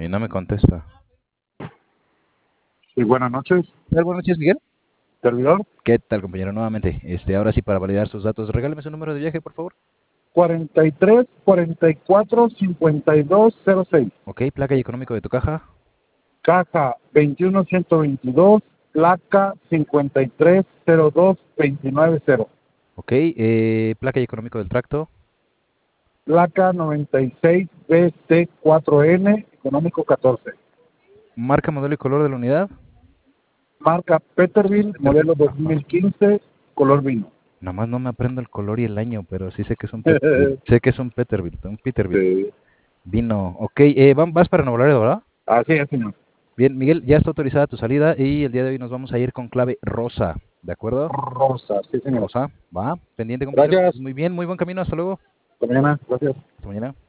Y no me contesta. Sí, buenas noches, ¿Qué tal? Buenas noches, Miguel. servidor. ¿Qué tal, compañero? Nuevamente, ahora sí, para validar sus datos, regáleme su número de viaje, por favor. 43 44 52 06. Ok, placa y económico de tu caja. Caja 21122, placa 5302 290. Ok, placa y económico del tracto. Placa 96 BC4N, económico 14. Marca, modelo y color de la unidad. Marca Peterbilt, modelo Ajá. 2015, color vino. Nomás no me aprendo el color y el año, pero sí sé que es un Peterbilt. Sé que es un Peterbilt, un Peterbilt. Sí. Vino. Ok, vas para Nuevo Laredo, ¿verdad? Así es, señor. Bien, Miguel, ya está autorizada tu salida y el día de hoy nos vamos a ir con clave rosa, ¿de acuerdo? Rosa, sí, señor. Rosa, va, pendiente, compañero. Gracias. Muy bien, muy buen camino, hasta luego. Hasta mañana. Gracias. Hasta mañana.